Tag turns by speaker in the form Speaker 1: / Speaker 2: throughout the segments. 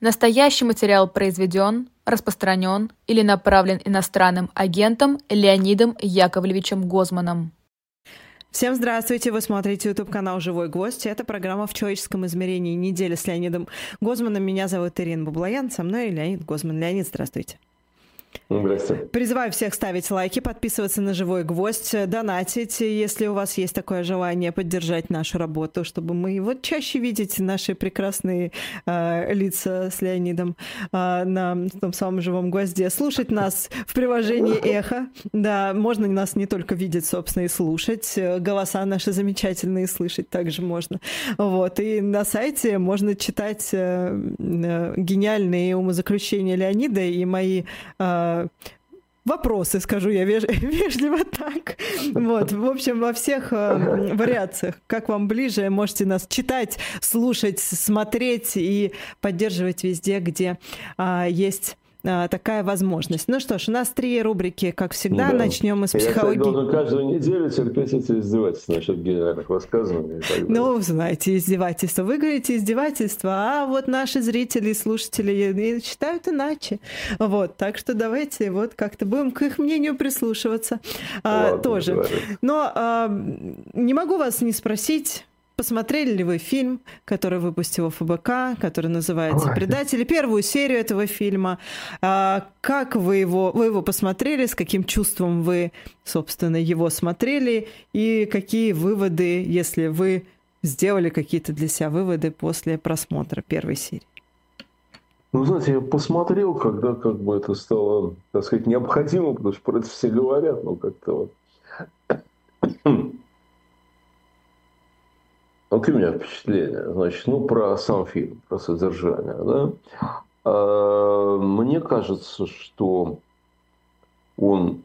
Speaker 1: Настоящий материал произведен, распространен или направлен иностранным агентом Леонидом Яковлевичем Гозманом.
Speaker 2: Всем здравствуйте! Вы смотрите YouTube-канал «Живой гвоздь». Это программа «В человеческом измерении. Неделя с Леонидом Гозманом». Меня зовут Ирина Баблоян, со мной Леонид Гозман. Леонид, здравствуйте.
Speaker 3: Здравствуйте.
Speaker 2: Призываю всех ставить лайки, подписываться на «Живой гвоздь», донатить, если у вас есть такое желание, поддержать нашу работу, чтобы мы вот чаще видеть наши прекрасные лица с Леонидом на том самом «Живом гвозде». Слушать нас в приложении «Эхо». Да, можно нас не только видеть, собственно, и слушать. Голоса наши замечательные слышать также можно. Вот. И на сайте можно читать гениальные умозаключения Леонида и мои вопросы, скажу я вежливо так. Вот, в общем, во всех вариациях, как вам ближе, можете нас читать, слушать, смотреть и поддерживать везде, где есть такая возможность. Ну что ж, у нас 3 рубрики, как всегда. Да. Начнем мы с психологии.
Speaker 3: Я должен каждую неделю терпеть эти издевательства насчет генеральных высказываний.
Speaker 2: Ну, знаете, издевательства. Вы говорите издевательства, а вот наши зрители и слушатели считают иначе. Вот, так что давайте вот как-то будем к их мнению прислушиваться.
Speaker 3: Ладно,
Speaker 2: тоже.
Speaker 3: Говори.
Speaker 2: Но не могу вас не спросить, посмотрели ли вы фильм, который выпустил ФБК, который называется «Предатели», первую серию этого фильма? Как вы его посмотрели, с каким чувством вы, собственно, его смотрели, и какие выводы, если вы сделали какие-то для себя выводы после просмотра первой серии?
Speaker 3: Ну, знаете, я посмотрел, когда как бы это стало, так сказать, необходимо, потому что про это все говорят, но как-то вот... Какие у меня впечатления? Значит, про сам фильм, про содержание. Да? Мне кажется, что он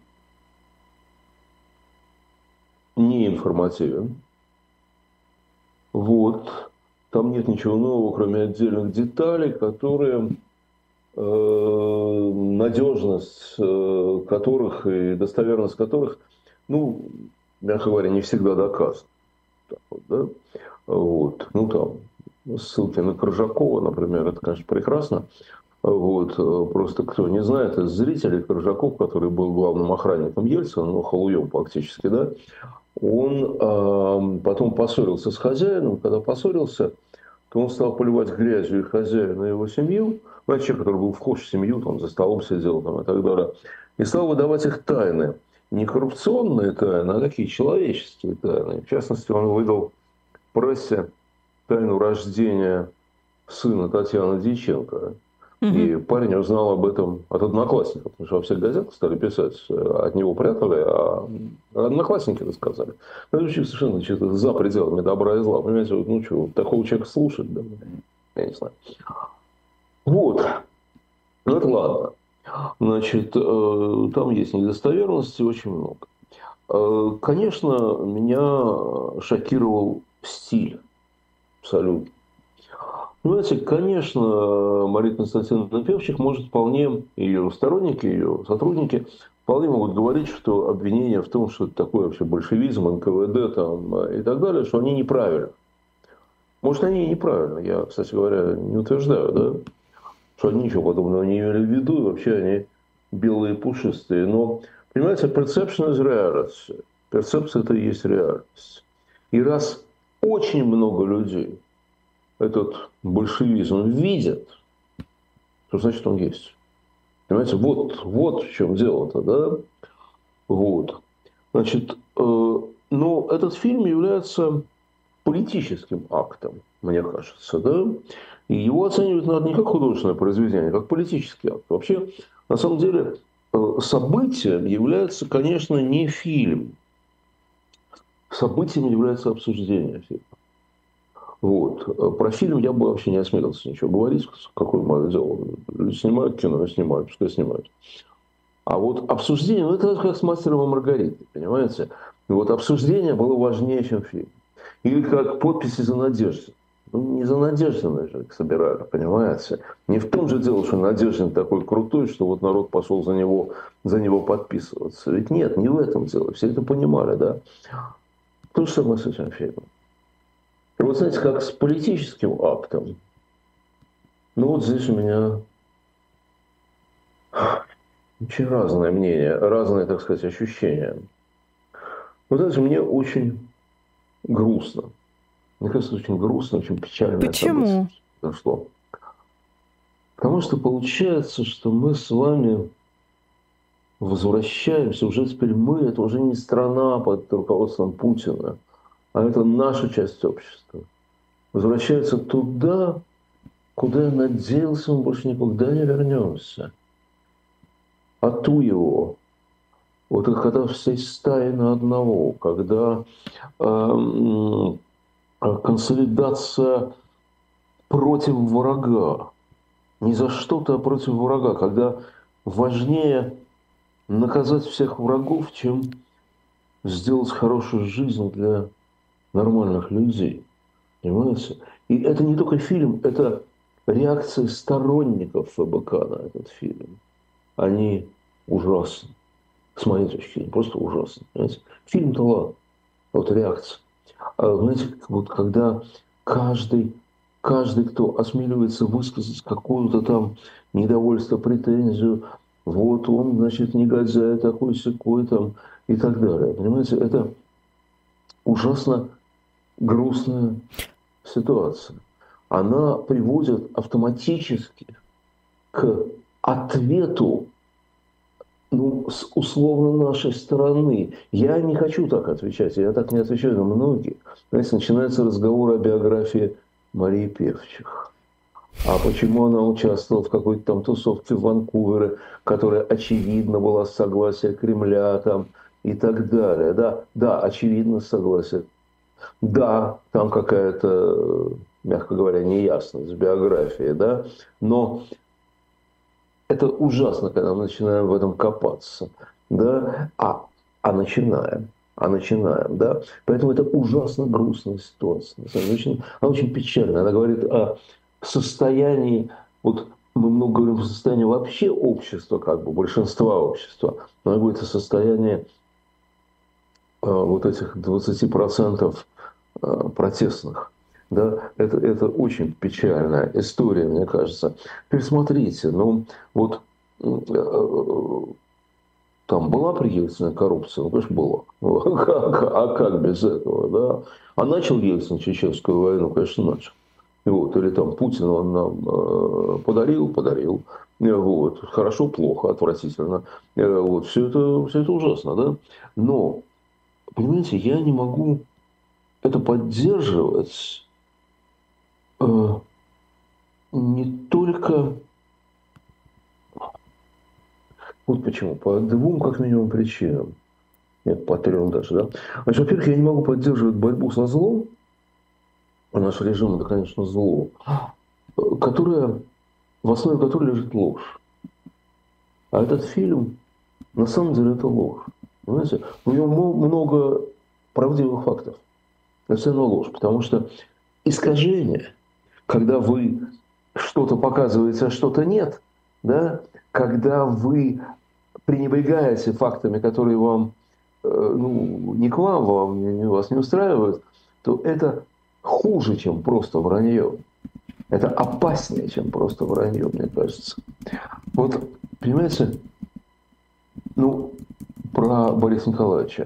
Speaker 3: не информативен. Вот. Там нет ничего нового, кроме отдельных деталей, которые надежность которых и достоверность которых, мягко говоря, не всегда доказана. Так вот, да? Вот. Там ссылки на Коржакова, например, это, конечно, прекрасно. Вот. Просто кто не знает, из зрителей Коржаков, который был главным охранником Ельцина, халуем фактически, да, он потом поссорился с хозяином. Когда поссорился, то он стал поливать грязью и хозяина, и его семью. Человек, который был вхож в семью, там, за столом сидел там, и так далее. И стал выдавать их тайны. Не коррупционные тайны, а такие человеческие тайны. В частности, он выдал прессе тайну рождения сына Татьяны Дьяченко. И парень узнал об этом от одноклассников, потому что во всех газетах стали писать, от него прятали, а одноклассники рассказали. Это вообще совершенно что-то за пределами добра и зла. Понимаете, такого человека слушать, да, я не знаю. Вот. Ну, это ладно. Значит, там есть недостоверности очень много. Конечно, меня шокировал стиль. Абсолютно. Знаете, конечно, Мария Константиновна Певчих может вполне, ее сторонники, ее сотрудники, вполне могут говорить, что обвинения в том, что это такое вообще большевизм, НКВД там, и так далее, что они неправильны. Может, они и неправильно. Я, кстати говоря, не утверждаю, да, что они ничего подобного не имели в виду, и вообще они белые и пушистые. Но, понимаете, perception is reality. Перцепция – это и есть реальность. И раз очень много людей этот большевизм видят, то значит он есть. Понимаете, вот в чем дело-то, да? Вот. Значит, но этот фильм является политическим актом, мне кажется, да? И его оценивать надо не как художественное произведение, а как политический акт. Вообще, на самом деле, событием является, конечно, не фильм. Событием является обсуждение фильма. Вот. Про фильм я бы вообще не осмелился ничего говорить. Какое мое дело? Снимают кино, снимают, пускай снимают. А вот обсуждение, это как с «Мастером и Маргаритой», понимаете? Вот обсуждение было важнее, чем фильм. Или как подписи за Надеждина. Не за Надеждина же их собирали, понимаете? Не в том же дело, что Надеждин такой крутой, что вот народ пошел за него подписываться. Ведь нет, не в этом дело. Все это понимали, да? То же самое с этим фильмом. И вот знаете, как с политическим актом, Ну вот здесь у меня очень разное мнение, разные, так сказать, ощущения. Вот знаете, мне очень грустно. Мне кажется, очень грустно, очень печальное событие
Speaker 2: Почему?
Speaker 3: произошло. Потому что получается, что мы с вами возвращаемся, уже теперь мы, это уже не страна под руководством Путина, а это наша часть общества. Возвращается туда, куда я надеялся, мы больше никогда не вернемся. А ту его. Вот это когда всей стаи на одного, когда консолидация против врага. Не за что-то, а против врага. Когда важнее наказать всех врагов, чем сделать хорошую жизнь для нормальных людей. Понимаете? И это не только фильм, это реакция сторонников ФБК на этот фильм. Они ужасны. С моей точки зрения, просто ужасны. Понимаете? Фильм-то ладно, а вот реакция. А, знаете, вот когда каждый, кто осмеливается высказать какую-то там недовольство, претензию, вот он, значит, негодяй такой-сякой там и так далее. Понимаете, это ужасно грустная ситуация. Она приводит автоматически к ответу, ну, с условно нашей стороны. Я не хочу так отвечать, я так не отвечаю на многие. Знаете, начинается разговор о биографии Марии Певчих. А почему она участвовала в какой-то там тусовке в Ванкувере, которая, очевидно, была с согласия Кремля там и так далее. Да, да, очевидно, согласие. Да, там какая-то, мягко говоря, неясность с биографией, да, но это ужасно, когда мы начинаем в этом копаться, да, начинаем, да. Поэтому это ужасно грустная ситуация. Она очень печальная. Она говорит о состоянии, вот мы много говорим о состоянии вообще общества, как бы большинства общества, но она говорит о состоянии вот этих 20% протестных. Да, это очень печальная история, мне кажется. Пересмотрите, ну вот там была при Ельцине коррупция? Ну, конечно, была. А как без этого, да? А начал Ельцин Чеченскую войну? Конечно, начал. Вот, или там Путин он нам подарил. Вот, хорошо, плохо, отвратительно. Вот, все это ужасно, да? Но, понимаете, я не могу это поддерживать не только... Вот почему. По двум, как минимум, причинам. Нет, по трем даже, да. Значит, во-первых, я не могу поддерживать борьбу со злом, а наш режим, это, конечно, зло, которое, в основе которой лежит ложь. А этот фильм, на самом деле, это ложь. Понимаете? У него много правдивых фактов. Это все равно ложь, потому что искажение, когда вы что-то показываете, а что-то нет, да, когда вы пренебрегаете фактами, которые вам, ну, не к вам, вас не устраивают, то это хуже, чем просто вранье. Это опаснее, чем просто вранье, мне кажется. Вот, понимаете, ну, про Бориса Николаевича.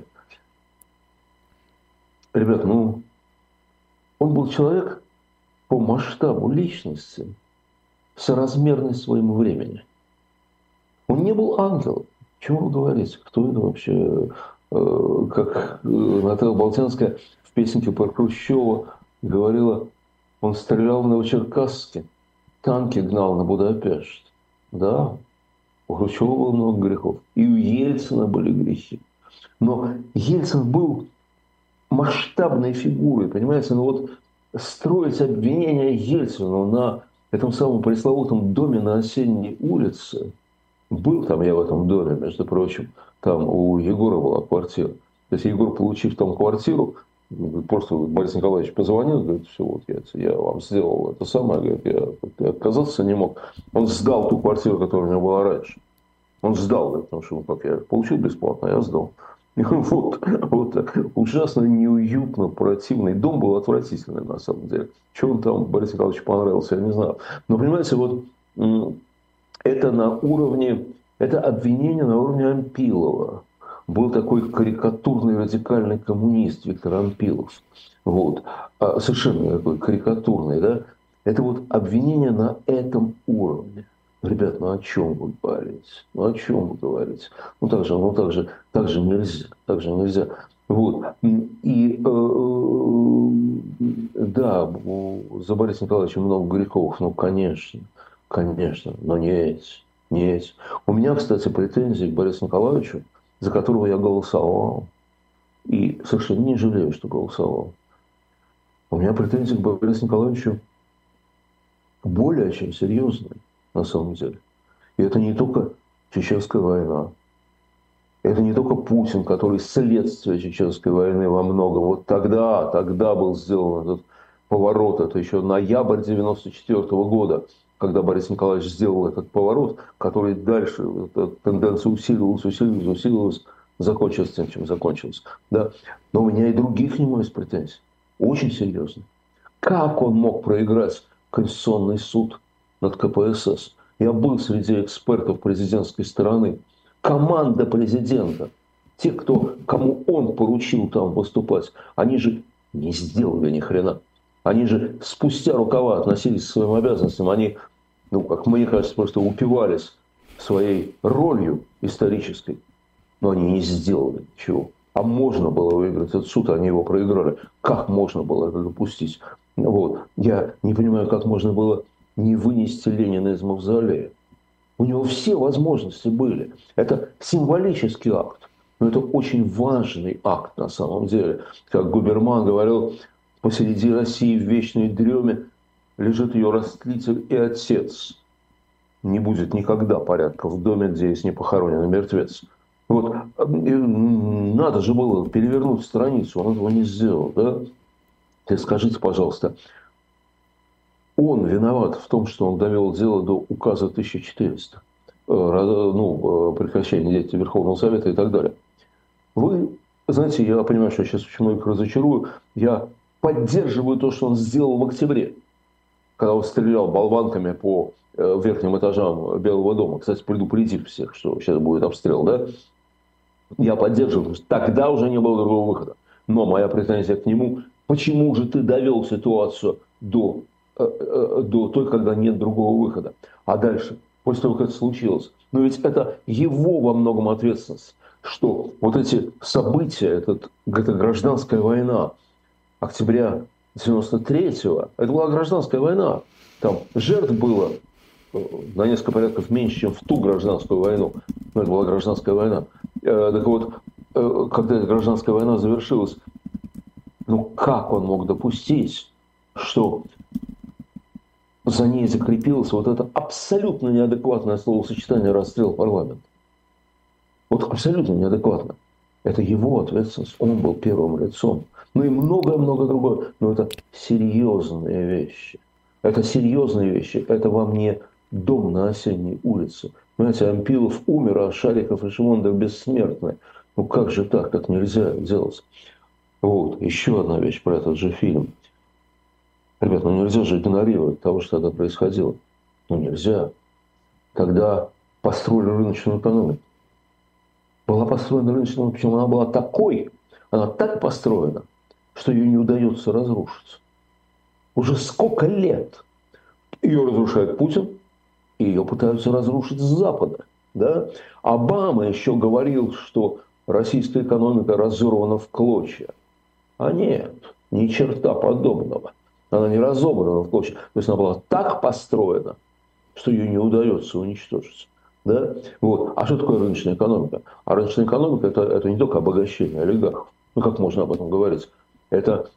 Speaker 3: Ребят, ну, он был человек по масштабу личности, соразмерный своему времени. Он не был ангелом. Чего вы говорите? Кто это вообще? Как Наталья Болтянская в песенке про Хрущева говорила, он стрелял в Новочеркасске, танки гнал на Будапешт. Да, у Хрущева было много грехов. И у Ельцина были грехи. Но Ельцин был масштабной фигурой, понимаете? Ну вот строить обвинения Ельцину на этом самом пресловутом доме на Осенней улице, был там я в этом доме, между прочим, там у Егора была квартира. То есть Егор, получив там квартиру, просто Борис Николаевич позвонил, говорит, все, вот я вам сделал это самое, говорит, я отказаться не мог. Он сдал ту квартиру, которая у него была раньше. Он сдал, потому что как я получил бесплатно, я сдал. Вот так. Ужасно неуютно, противный. Дом был отвратительный, на самом деле. Что он там Борису Николаевичу понравился, я не знаю. Но, понимаете, вот это на уровне, это обвинение на уровне Ампилова. Был такой карикатурный радикальный коммунист Виктор Ампилов. Вот. Совершенно такой карикатурный, да. Это вот обвинение на этом уровне. Ребят, ну о чем вы говорите? Ну о чем вы говорите? Так же нельзя. Так же нельзя. Вот. И да, за Борисом Николаевичем много грехов. Ну, конечно, но не эти. Не эти. У меня, кстати, претензии к Борису Николаевичу, за которого я голосовал. И совершенно не жалею, что голосовал. У меня претензии к Борису Николаевичу более чем серьезные, на самом деле. И это не только Чеченская война. Это не только Путин, который следствие Чеченской войны во многом. Вот тогда был сделан этот поворот. Это еще ноябрь 1994 года, когда Борис Николаевич сделал этот поворот, который дальше, эта тенденция усиливалась, закончилась тем, чем закончилась. Да? Но у меня и других к нему есть претензий. Очень серьезно. Как он мог проиграть Конституционный суд над КПСС? Я был среди экспертов президентской стороны. Команда президента, те, кому он поручил там выступать, они же не сделали ни хрена. Они же спустя рукава относились к своим обязанностям. Они, как мне кажется, просто упивались своей ролью исторической. Но они не сделали ничего. А можно было выиграть этот суд, они его проиграли. Как можно было это допустить? Вот. Я не понимаю, как можно было не вынести Ленина из мавзолея. У него все возможности были. Это символический акт. Но это очень важный акт на самом деле. Как Губерман говорил, посреди России в вечной дреме лежит ее растлитель и отец. Не будет никогда порядка в доме, где есть не похороненный мертвец. Вот. И надо же было перевернуть страницу, он этого не сделал. Да? Теперь скажите, пожалуйста, он виноват в том, что он довел дело до указа 1400, прекращения деятельности Верховного Совета и так далее. Вы знаете, я понимаю, что я сейчас очень многих разочарую, я поддерживаю то, что он сделал в октябре, когда он стрелял болванками по верхним этажам Белого дома. Кстати, предупредив всех, что сейчас будет обстрел, да? Я поддерживаю, потому что тогда уже не было другого выхода. Но моя претензия к нему, почему же ты довел ситуацию до той, когда нет другого выхода? А дальше, после того, как это случилось, но ведь это его во многом ответственность, что вот эти события, это гражданская война октября 93-го, это была гражданская война. Там жертв было на несколько порядков меньше, чем в ту гражданскую войну. Но это была гражданская война. Так вот, когда эта гражданская война завершилась, как он мог допустить, что за ней закрепилось вот это абсолютно неадекватное словосочетание «расстрел парламента»? Вот абсолютно неадекватно. Это его ответственность. Он был первым лицом. И многое-многое другое. Но это серьезные вещи. Это серьезные вещи. Это вам не дом на Осенней улице. Понимаете, Ампилов умер, а Шариков и Шимондов бессмертны. Как же так? Так нельзя делать. Вот. Еще одна вещь про этот же фильм. Ребят, нельзя же игнорировать того, что тогда происходило. Нельзя. Тогда построили рыночную экономику. Была построена рыночная экономика, причем она была такой, она так построена, что ее не удается разрушить. Уже сколько лет ее разрушает Путин, и ее пытаются разрушить с Запада. Да? Обама еще говорил, что российская экономика разорвана в клочья. А нет, ни черта подобного. Она не разобрана в клочья. То есть она была так построена, что ее не удается уничтожить. Да? Вот. А что такое рыночная экономика? А рыночная экономика это не только обогащение олигархов. Как можно об этом говорить? Это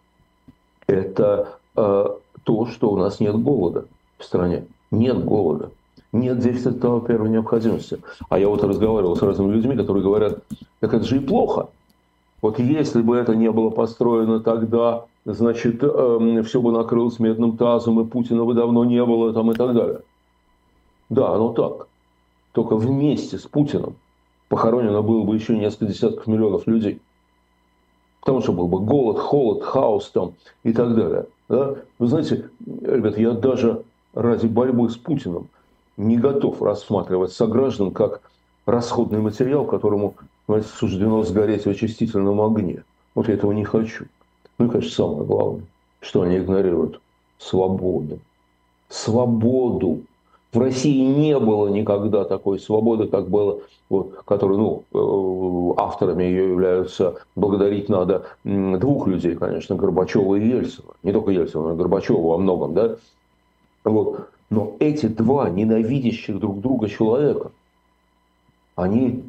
Speaker 3: то, что у нас нет голода в стране. Нет голода. Нет дефицита товаров первой необходимости. А я вот разговаривал с разными людьми, которые говорят, так это же и плохо. Вот если бы это не было построено тогда, значит, все бы накрылось медным тазом, и Путина бы давно не было, и так далее. Да, оно так. Только вместе с Путиным похоронено было бы еще несколько десятков миллионов людей. Потому что был бы голод, холод, хаос там и так далее. Да? Вы знаете, ребята, я даже ради борьбы с Путиным не готов рассматривать сограждан как расходный материал, которому, знаете, суждено сгореть в очистительном огне. Вот я этого не хочу. Ну и, конечно, самое главное, что они игнорируют – свободу. Свободу. В России не было никогда такой свободы, как было, вот, которой, авторами ее являются, благодарить надо двух людей, конечно, Горбачева и Ельцина. Не только Ельцина, но и Горбачева во многом, да. Вот. Но эти два ненавидящих друг друга человека, они,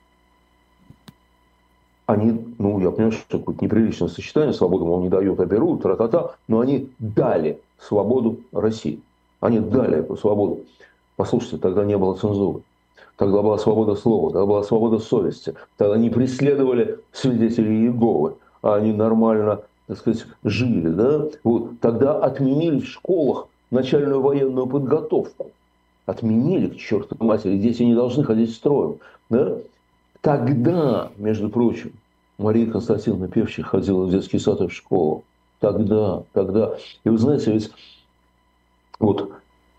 Speaker 3: я понимаю, что какое-то неприличное сочетание, свободу, мол, не дают, а берут, тра-та-та, но они дали свободу России. Они дали эту свободу. Послушайте, тогда не было цензуры. Тогда была свобода слова, тогда была свобода совести. Тогда не преследовали свидетелей Иеговы, а они нормально, так сказать, жили. Да? Вот. Тогда отменили в школах начальную военную подготовку. Отменили, к чертовой матери, дети не должны ходить строем. Да? Тогда, между прочим, Мария Константиновна Певчих ходила в детский сад и в школу. Тогда. И вы знаете, ведь вот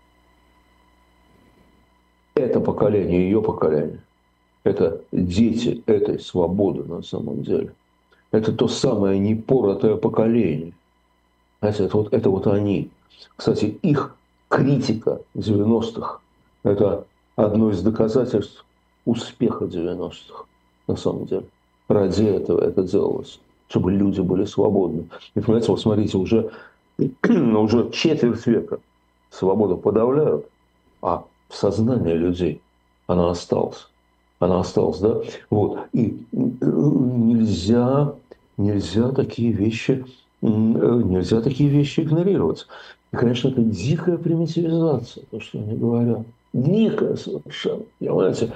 Speaker 3: это поколение, ее поколение, это дети этой свободы на самом деле. Это то самое непоротое поколение. Знаете, это вот они. Кстати, их критика 90-х – это одно из доказательств успеха 90-х на самом деле. Ради этого это делалось, чтобы люди были свободны. И понимаете, вот смотрите, уже четверть века свободу подавляют, а в сознании людей она осталась. Она осталась, да? Вот. И нельзя такие вещи игнорировать. И, конечно, это дикая примитивизация, то, что они говорят. Дикая совершенно. Понимаете?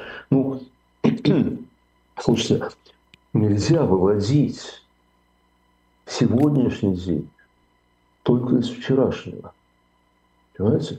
Speaker 3: Слушайте, нельзя выводить сегодняшний день только из вчерашнего. Понимаете?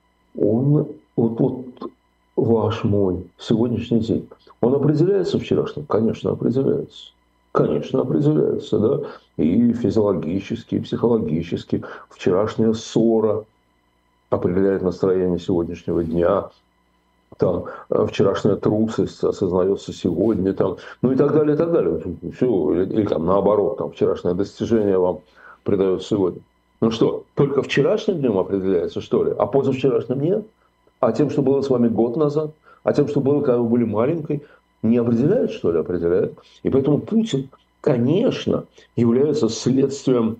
Speaker 3: Вот ваш, мой сегодняшний день, он определяется вчерашним? Конечно, определяется. Конечно, определяется, да. И физиологически, и психологически. Вчерашняя ссора определяет настроение сегодняшнего дня. Там, вчерашняя трусость осознается сегодня. Там, и так далее, и так далее. Все, или там наоборот, там, вчерашнее достижение вам придает сегодня. Ну что, только вчерашним днем определяется, что ли? А позавчерашним нет? А тем, что было с вами год назад? А тем, что было, когда вы были маленькой? Не определяет, что ли? Определяет. И поэтому Путин, конечно, является следствием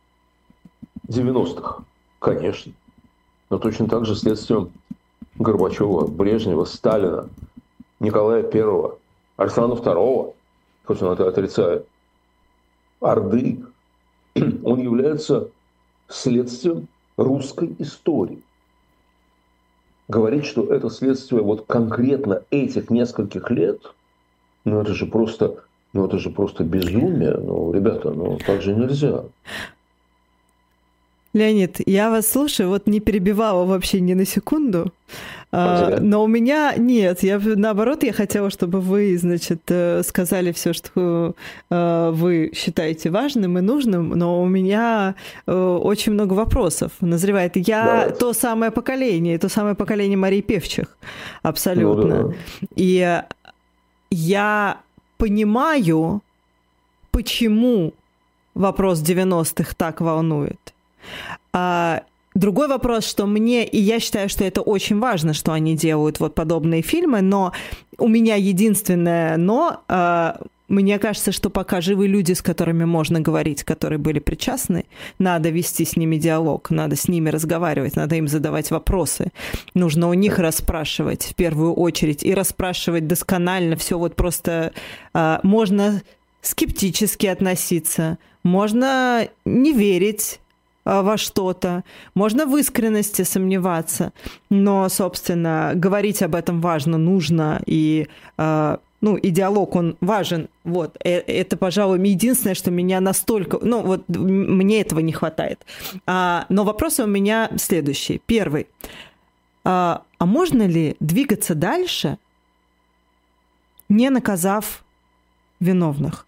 Speaker 3: 90-х. Конечно. Но точно так же следствием Горбачева, Брежнева, Сталина, Николая I, Александра II, хоть он это отрицает, Орды. Он является следствием русской истории. Говорить, что это следствие вот конкретно этих нескольких лет, это же просто безумие. Ребята, так же нельзя.
Speaker 2: Леонид, я вас слушаю, вот не перебивала вообще ни на секунду, но у меня нет, наоборот, я хотела, чтобы вы, сказали все, что вы считаете важным и нужным, но у меня очень много вопросов назревает. Я то самое поколение Марии Певчих, абсолютно.
Speaker 3: Да.
Speaker 2: И я понимаю, почему вопрос 90-х так волнует. Другой вопрос, что я считаю, что это очень важно, что они делают вот подобные фильмы, но у меня единственное «но», мне кажется, что пока живы люди, с которыми можно говорить, которые были причастны, надо вести с ними диалог, надо с ними разговаривать, надо им задавать вопросы. Нужно у них расспрашивать в первую очередь и расспрашивать досконально все вот просто. Можно скептически относиться, можно не верить во что-то, можно в искренности сомневаться, но, собственно, говорить об этом важно, нужно, и диалог, он важен. Вот. Это, пожалуй, единственное, что меня настолько... мне этого не хватает. Но вопросы у меня следующие. Первый. А можно ли двигаться дальше не наказав виновных.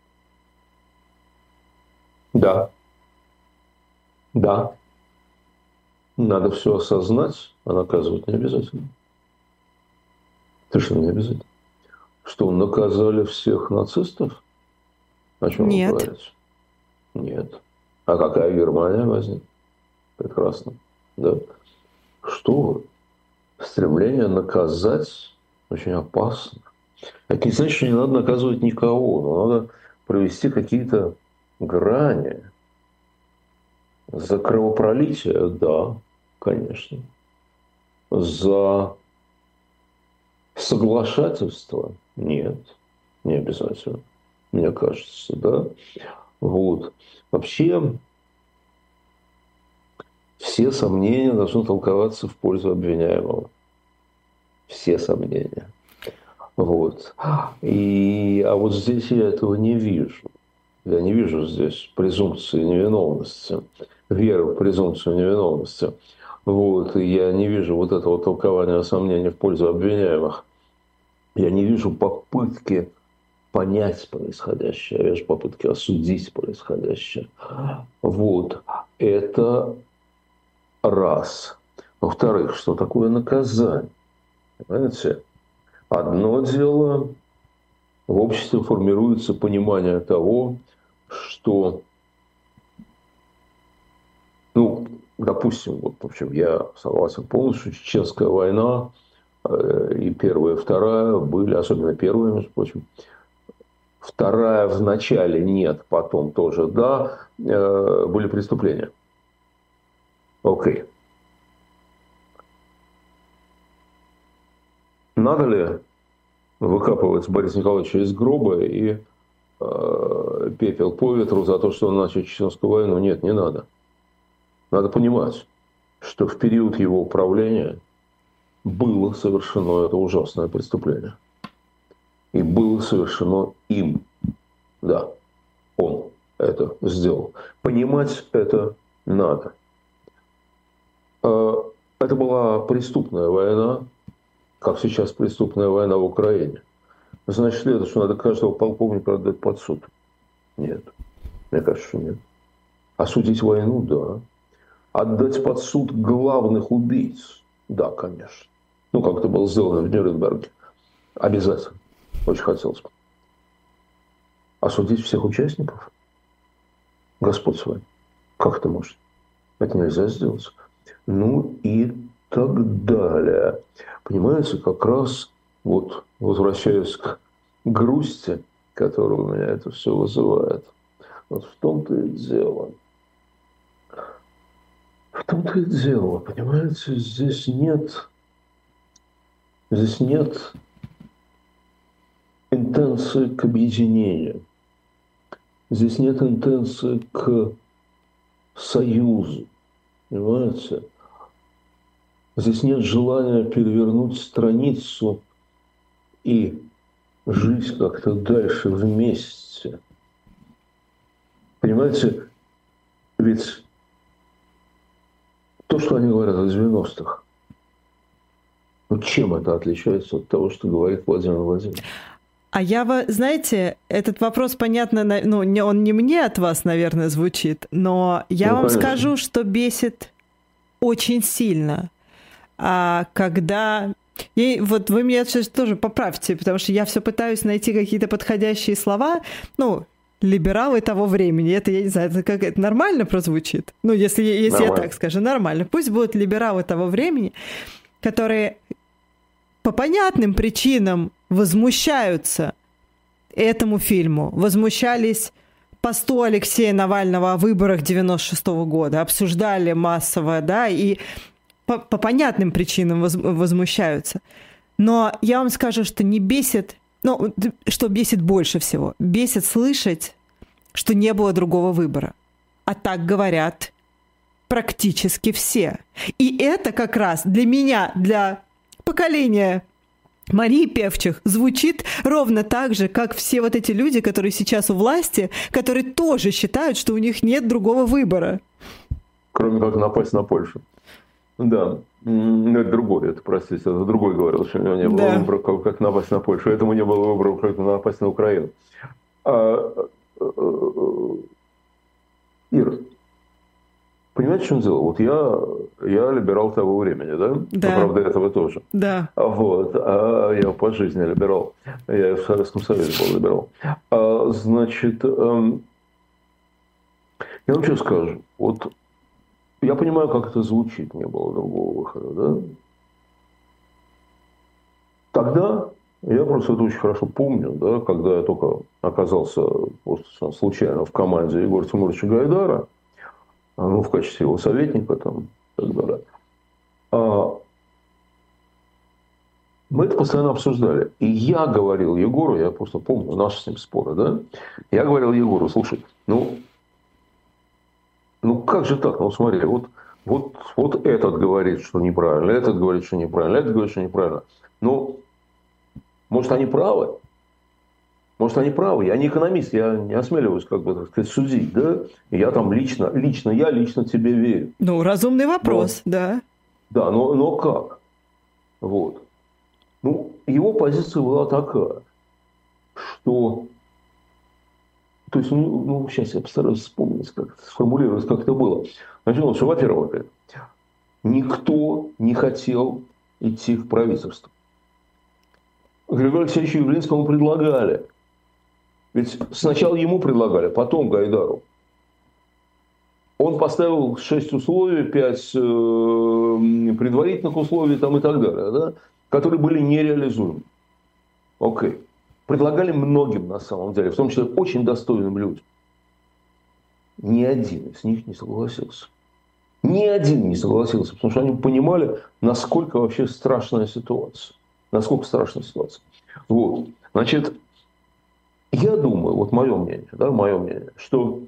Speaker 3: Да. Да. Надо все осознать, а наказывать не обязательно. Совершенно не обязательно. Что, наказали всех нацистов? О чем вы говорите? Нет. А какая Германия возникла? Прекрасно. Да? Что вы? Стремление наказать очень опасно. Это не значит, что не надо наказывать никого, но надо провести какие-то грани. За кровопролитие, да, конечно. За соглашательство нет, не обязательно, мне кажется, да. Вот. Вообще, все сомнения должны толковаться в пользу обвиняемого. Все сомнения. Вот. А вот здесь я этого не вижу. Я не вижу здесь презумпции невиновности, веры в презумпцию невиновности. Вот. И я не вижу вот этого толкования сомнений в пользу обвиняемых. Я не вижу попытки понять происходящее, я вижу попытки осудить происходящее. Вот. Это раз. Во-вторых, что такое наказание? Понимаете? Одно дело, в обществе формируется понимание того, что, допустим, вот, в общем, я согласен полностью, Чеченская война и первая, и вторая были, особенно первая, между прочим, вторая в начале нет, потом тоже да, были преступления. Окей. Надо ли выкапывать Бориса Николаевича из гроба и пепел по ветру за то, что он начал Чеченскую войну? Нет, не надо. Надо понимать, что в период его управления было совершено это ужасное преступление. И было совершено им. Да, он это сделал. Понимать это надо. Это была преступная война, как сейчас преступная война в Украине. Значит ли это, что надо каждого полковника отдать под суд? Нет. Мне кажется, что нет. Осудить войну? Да. Отдать под суд главных убийц? Да, конечно. Как это было сделано в Нюрнберге. Обязательно. Очень хотелось бы. Осудить всех участников? Господь с вами. Как это может? Это нельзя сделать. И так далее. Понимаете, как раз вот возвращаясь к грусти, которую у меня это все вызывает. Вот в том-то и дело. В том-то и дело, понимаете, здесь нет интенции к объединению. Здесь нет интенции к союзу. Понимаете? Здесь нет желания перевернуть страницу и жить как-то дальше вместе. Понимаете, ведь то, что они говорят о 90-х, чем это отличается от того, что говорит Владимир Владимирович?
Speaker 2: Знаете, этот вопрос, понятно, он не мне от вас, наверное, звучит, но я вам скажу, что бесит очень сильно, когда... И вот вы меня сейчас тоже поправьте, потому что я все пытаюсь найти какие-то подходящие слова, либералы того времени, это, я не знаю, это нормально прозвучит? Если я так скажу, нормально. Пусть будут либералы того времени, которые по понятным причинам возмущаются этому фильму, возмущались посту Алексея Навального о выборах 96-го года, обсуждали массово, да, и по понятным причинам возмущаются. Но я вам скажу, что не бесит, что бесит больше всего, бесит слышать, что не было другого выбора. А так говорят практически все. И это как раз для меня, для поколения Марии Певчих звучит ровно так же, как все вот эти люди, которые сейчас у власти, которые тоже считают, что у них нет другого выбора.
Speaker 3: Кроме как напасть на Польшу. Да. Ну, это другой, это, простите, это другой говорил, что у него не было выбора, как напасть на Польшу. Этому не было выбора, как напасть на Украину. Ира, понимаете, в чем дело? Вот я либерал того времени, да?
Speaker 2: Да.
Speaker 3: Но, правда, этого тоже.
Speaker 2: Да.
Speaker 3: Вот. А я по жизни либерал. Я в Советском Союзе был либерал. Значит, я вам что скажу. Вот я понимаю, как это звучит, не было другого выхода, да? Тогда, я просто это очень хорошо помню, да, когда я только оказался просто случайно в команде Егора Тимуровича Гайдара, ну, в качестве его советника там, и так далее. Мы это постоянно обсуждали. И я говорил Егору, я просто помню наши с ним споры, да? Я говорил Егору, слушай, ну как же так? Ну смотри, вот этот говорит, что неправильно, этот говорит, что неправильно, этот говорит, что неправильно. Ну, может, они правы? Может, они правы? Я не экономист, я не осмеливаюсь, как бы, так сказать, судить, да? Я там лично тебе верю.
Speaker 2: Ну, разумный вопрос, да.
Speaker 3: Да, но как? Вот. Ну, его позиция была такая, что... То есть, сейчас я постараюсь вспомнить, сформулировать, как это было. Значит, что, во-первых, никто не хотел идти в правительство. Григорию Алексеевичу Явлинскому предлагали. Ведь сначала ему предлагали, потом Гайдару. Он поставил 6 условий, 5 предварительных условий там, и так далее, да, которые были нереализуемы. Окей. Предлагали многим, на самом деле, в том числе очень достойным людям. Ни один из них не согласился. Ни один не согласился, потому что они понимали, насколько вообще страшная ситуация. Насколько страшная ситуация. Вот. Значит, я думаю, вот мое мнение, что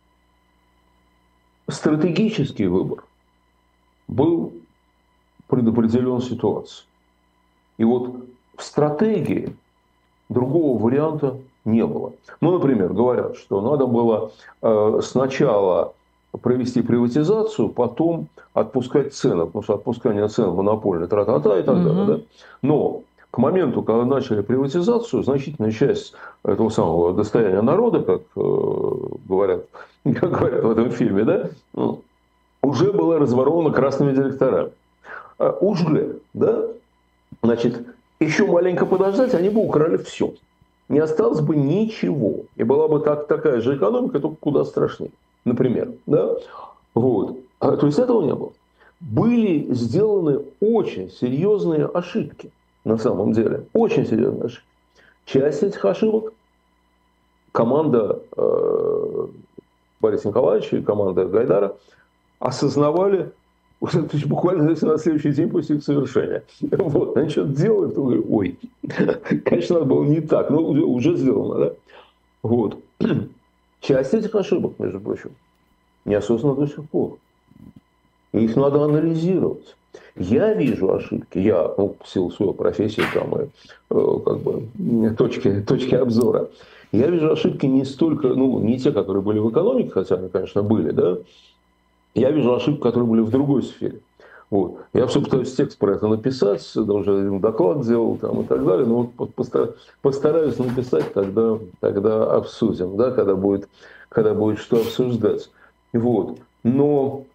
Speaker 3: стратегический выбор был предопределен ситуацией. И вот в стратегии другого варианта не было. Ну, например, говорят, что надо было сначала провести приватизацию, потом отпускать цены, потому что отпускание цен монопольный, тра-та-та и так далее. Да? Но к моменту, когда начали приватизацию, значительная часть этого самого достояния народа, как говорят в этом фильме, да, уже была разворована красными директорами. Уже, да? Значит, еще маленько подождать, они бы украли все. Не осталось бы ничего. И была бы такая же экономика, только куда страшнее. Например. Да? Вот. То есть этого не было. Были сделаны очень серьезные ошибки. На самом деле. Очень серьезные ошибки. Часть этих ошибок команда Бориса Николаевича и команда Гайдара осознавали буквально на следующий день после их совершения. Вот, они что-то делают, говорю, ой, конечно, надо было не так, но уже сделано, да? Вот. Часть этих ошибок, между прочим, неосознанно до сих пор. И их надо анализировать. Я вижу ошибки, в силу своей профессии, там, и, точки обзора, я вижу ошибки не столько, не те, которые были в экономике, хотя они, конечно, были, да, я вижу ошибки, которые были в другой сфере. Вот. Я все пытаюсь текст про это написать, уже один доклад сделал там, и так далее, но вот постараюсь написать, тогда обсудим, да, когда будет что обсуждать. Вот. Но,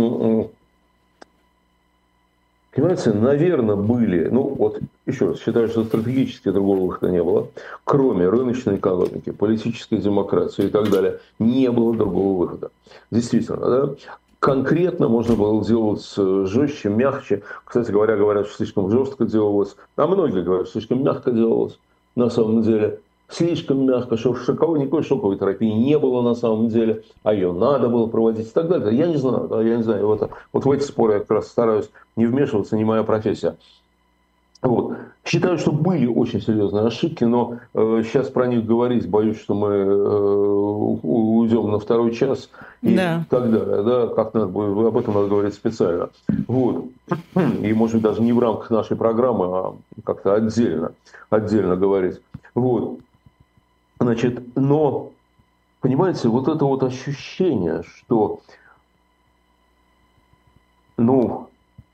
Speaker 3: понимаете, наверное, были, еще раз, считаю, что стратегически другого выхода не было, кроме рыночной экономики, политической демократии и так далее, не было другого выхода. Действительно, да? Конкретно можно было делать жестче, мягче. Кстати говоря, говорят, что слишком жестко делалось. А многие говорят, что слишком мягко делалось. На самом деле, слишком мягко, что никакой шоковой терапии не было на самом деле, а ее надо было проводить и так далее. Я не знаю. Вот в эти споры я как раз стараюсь не вмешиваться, не моя профессия. Вот. Считаю, что были очень серьезные ошибки, но сейчас про них говорить, боюсь, что мы уйдем на второй час и так далее. Да, как надо будет, об этом надо говорить специально. Вот. И, может быть, даже не в рамках нашей программы, а как-то отдельно говорить. Вот. Значит, но, понимаете, вот это вот ощущение, что,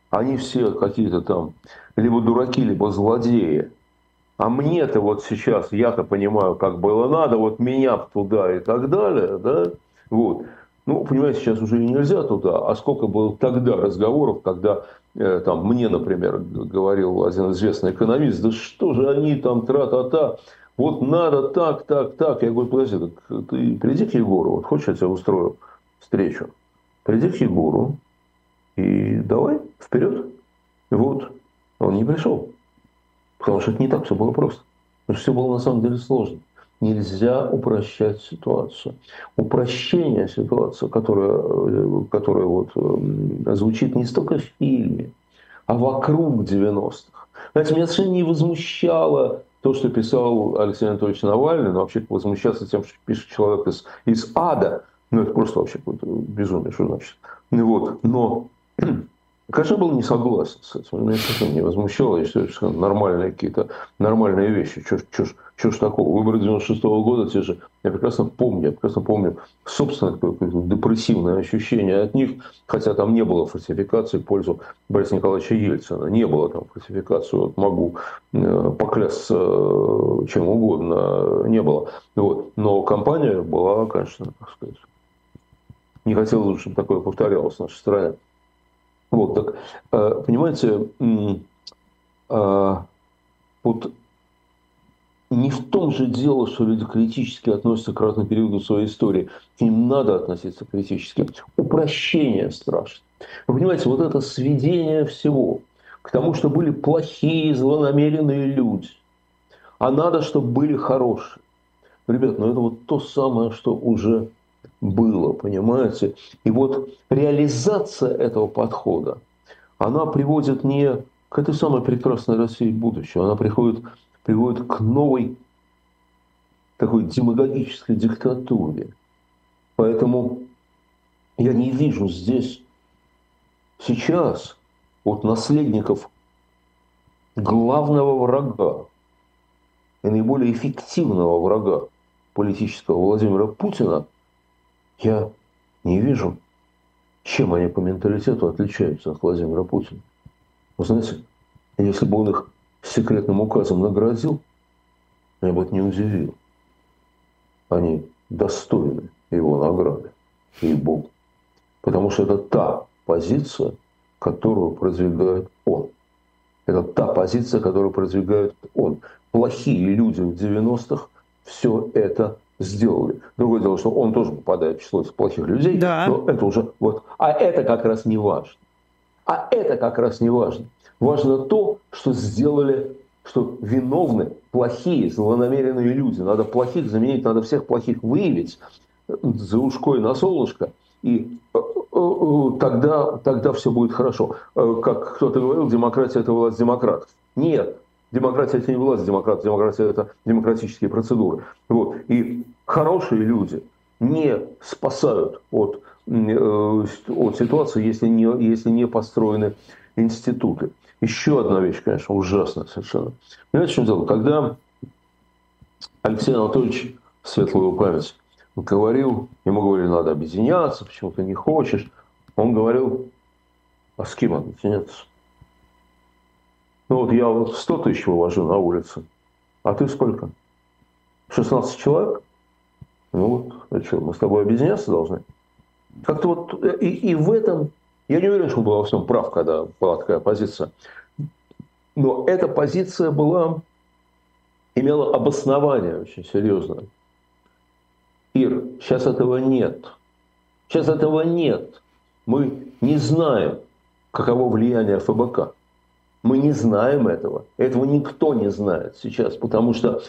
Speaker 3: они все какие-то там либо дураки, либо злодеи. А мне-то вот сейчас, я-то понимаю, как было надо, вот меня туда и так далее, да, вот. Ну, понимаете, сейчас уже и нельзя туда, а сколько было тогда разговоров, когда там мне, например, говорил один известный экономист, да что же они там тра-та-та, вот надо так, так, так. Я говорю, подожди, так ты приди к Егору, вот хочешь, я тебе устрою встречу, приди к Егору и давай вперед. И вот он не пришел. Потому что это не так все было просто. Потому что все было на самом деле сложно. Нельзя упрощать ситуацию. Упрощение ситуации, которая вот, звучит не столько в фильме, а вокруг 90-х. Знаете, меня совершенно не возмущало то, что писал Алексей Анатольевич Навальный, но вообще возмущаться тем, что пишет человек из ада, ну это просто вообще какое-то безумие, что значит. Вот. Но конечно, я был не согласен с этим. Меня совершенно не возмущало. Я считаю, что нормальные какие-то нормальные вещи. Чё ж такого? Выборы 96-го года, те же, я прекрасно помню собственное какое-то депрессивное ощущение от них, хотя там не было фальсификации в пользу Бориса Николаевича Ельцина. Не было там фальсификации. Вот могу поклясться чем угодно. Не было. Вот. Но кампания была, конечно, так сказать, не хотелось, чтобы такое повторялось в нашей стране. Вот, так, понимаете, вот не в том же дело, что люди критически относятся к разным периодам своей истории. К ним надо относиться критически. Упрощение страшно. Вы понимаете, вот это сведение всего к тому, что были плохие, злонамеренные люди, а надо, чтобы были хорошие. Ребят, ну это вот то самое, что уже было, понимаете? И вот реализация этого подхода, она приводит не к этой самой прекрасной России будущего, она приводит к новой такой демагогической диктатуре. Поэтому я не вижу здесь сейчас вот наследников главного врага и наиболее эффективного врага политического Владимира Путина. Я не вижу, чем они по менталитету отличаются от Владимира Путина. Вы знаете, если бы он их секретным указом наградил, меня бы это не удивило. Они достойны его награды, ей-богу. Потому что это та позиция, которую продвигает он. Это та позиция, которую продвигает он. Плохие люди в 90-х все это сделали. Другое дело, что он тоже попадает в число этих плохих людей,
Speaker 2: да.
Speaker 3: Но это уже вот. А это как раз не важно. А это как раз не важно. Важно то, что сделали, что виновны плохие, злонамеренные люди. Надо плохих заменить, надо всех плохих выявить за ушко и на солнышко. И тогда все будет хорошо. Как кто-то говорил, демократия – это власть демократов. Нет. Демократия – это не власть демократов, демократия – это демократические процедуры. Вот. И хорошие люди не спасают от ситуации, если не построены институты. Еще одна вещь, конечно, ужасная совершенно. Понимаете, в чем дело? Когда Алексей Анатольевич, светлая его память, говорил, ему говорили, надо объединяться, почему ты не хочешь. Он говорил, а с кем объединяться? Ну вот я вот 100 тысяч вывожу на улицу, а ты сколько? 16 человек? Ну вот, а что, мы с тобой объединяться должны? Как-то вот и в этом, я не уверен, что он был во всем прав, когда была такая позиция. Но эта позиция имела обоснование очень серьезное. Ир, сейчас этого нет. Сейчас этого нет. Мы не знаем, каково влияние ФБК. Мы не знаем этого. Этого никто не знает сейчас, потому что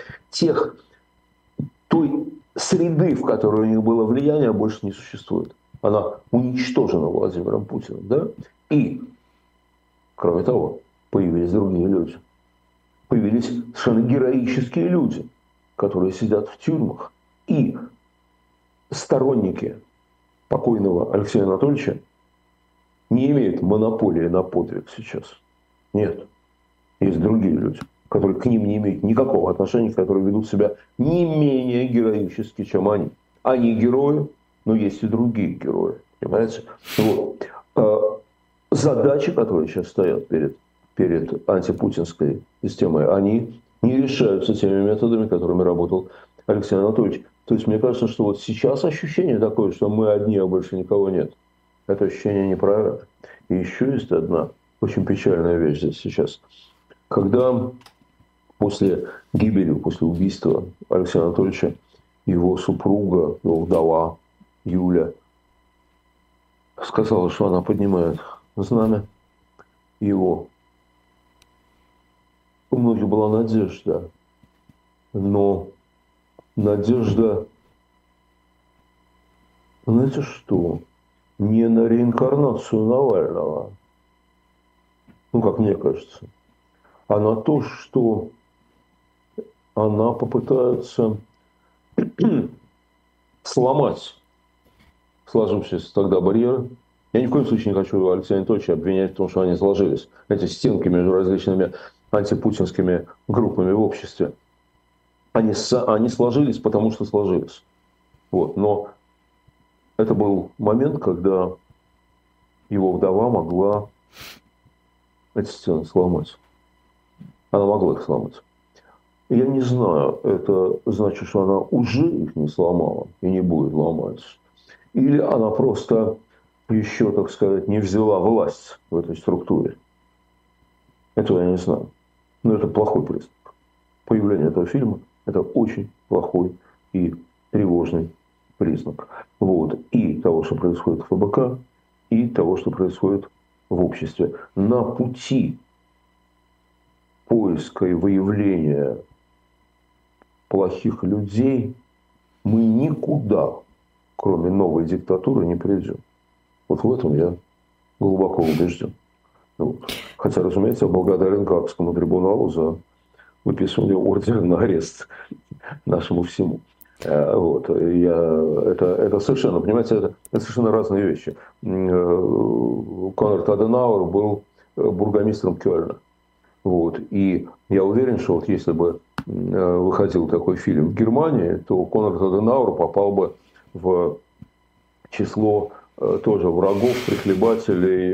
Speaker 3: той среды, в которой у них было влияние, больше не существует. Она уничтожена Владимиром Путиным. Да? И, кроме того, появились другие люди. Появились совершенно героические люди, которые сидят в тюрьмах. И сторонники покойного Алексея Анатольевича не имеют монополии на подвиг сейчас. Нет. Есть другие люди, которые к ним не имеют никакого отношения, которые ведут себя не менее героически, чем они. Они герои, но есть и другие герои. Понимаете? Вот. задачи, которые сейчас стоят перед антипутинской системой, они не решаются теми методами, которыми работал Алексей Анатольевич. То есть мне кажется, что вот сейчас ощущение такое, что мы одни, а больше никого нет. Это ощущение неправильно. И еще есть одна очень печальная вещь здесь сейчас. Когда после гибели, после убийства Алексея Анатольевича его супруга, его вдова Юля сказала, что она поднимает знамя его. У многих была надежда, но надежда, знаете что, не на реинкарнацию Навального, ну, как мне кажется, а на то, что она попытается сломать сложившиеся тогда барьеры. Я ни в коем случае не хочу Алексея Анатольевича обвинять в том, что они сложились. Эти стенки между различными антипутинскими группами в обществе. Они сложились, потому что сложились. Вот. Но это был момент, когда его вдова могла эти стены сломать. Она могла их сломать. Я не знаю, это значит, что она уже их не сломала и не будет ломать. Или она просто еще, так сказать, не взяла власть в этой структуре. Этого я не знаю. Но это плохой признак. Появление этого фильма – это очень плохой и тревожный признак. Вот. И того, что происходит в ФБК, и того, что происходит в обществе. На пути поиска и выявления плохих людей мы никуда, кроме новой диктатуры, не придем. Вот в этом я глубоко убежден. Вот. Хотя, разумеется, я благодарен Гаагскому трибуналу за выписывание ордера на арест нашему всему. Вот. Это совершенно, понимаете, это совершенно разные вещи. Конрад Аденауэр был бургомистром Кёльна. Вот. И я уверен, что вот если бы выходил такой фильм в Германии, то Конрад Аденауэр попал бы в число тоже врагов, прихлебателей